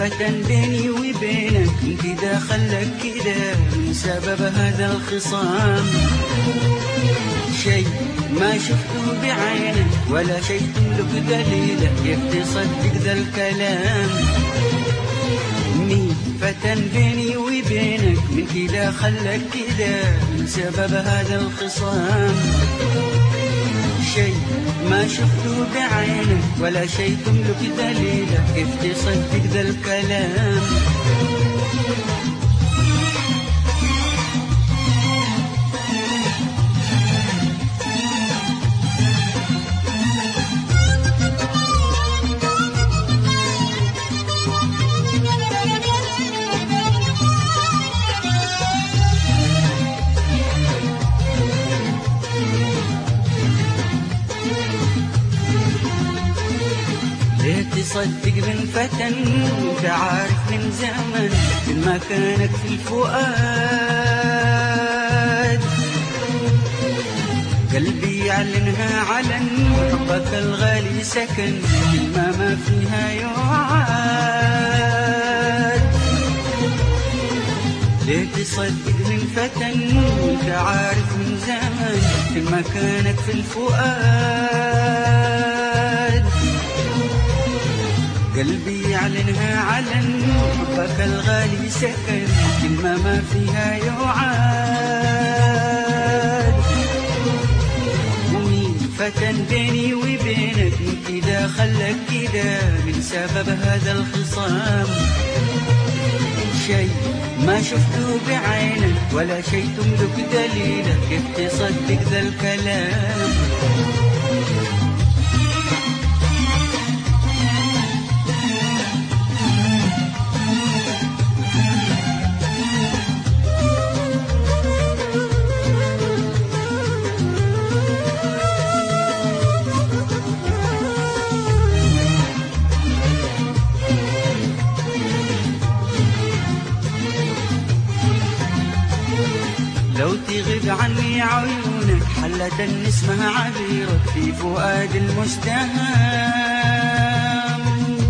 فتى بيني وبينك من كده خلك كده من سبب هذا الخصام. شيء ما شفته بعينك ولا شيء تملك دليله كيف تصدق ذا الكلام. مين فتى بيني وبينك من كده خلك كده من سبب هذا الخصام. شيء ما شفته بعينك ولا شيء تملك دليله كيف تصدق ذا الكلام. ليه تصدق من فتى وانت عارف من زمن كل مكانك في الفؤاد. قلبي يعلنها علن وحبك الغالي سكن كلمة ما فيها يعاد. ليه تصدق من فتى وانت عارف من زمن كل مكانك في الفؤاد. قلبي يعلنها علن حبك الغالي سكن كلمة ما فيها يعاد. ومين فتى بيني وبينك من كده خلك كده من سبب هذا الخصام. شيء ما شفته بعينك ولا شيء تملك دليله كيف تصدق ذا الكلام. لو تغيب عني عيونك حلة اسمها عبيرك في فؤاد المستهام.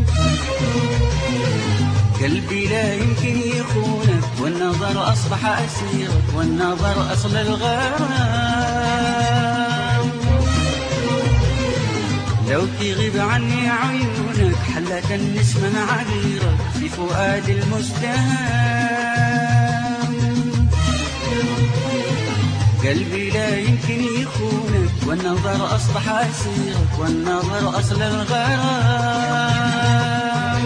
قلبي لا يمكن يخونك والنظر أصبح أسيرك والنظر أصل الغرام. لو تغيب عني عيونك حلة اسمها عبيرك في فؤاد المستهام. قلبي لا يمكن يخونك والنظر أصبح أسيرك والنظر أصل الغرام.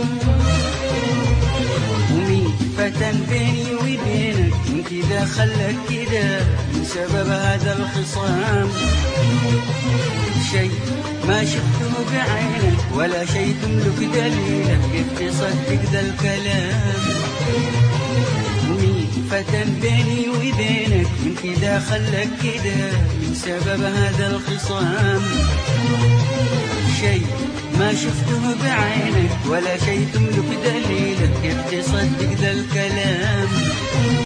ومين فتى بيني وبينك من كده خلك كده من سبب هذا الخصام. شيء ما شفته بعينك ولا شيء تملك دليله كيف تصدق ذا الكلام. فتى بيني وبينك من كده خلك كده من سبب هذا الخصام. شيء ما شفته بعينك ولا شيء تملك دليلك كيف تصدق ذا الكلام.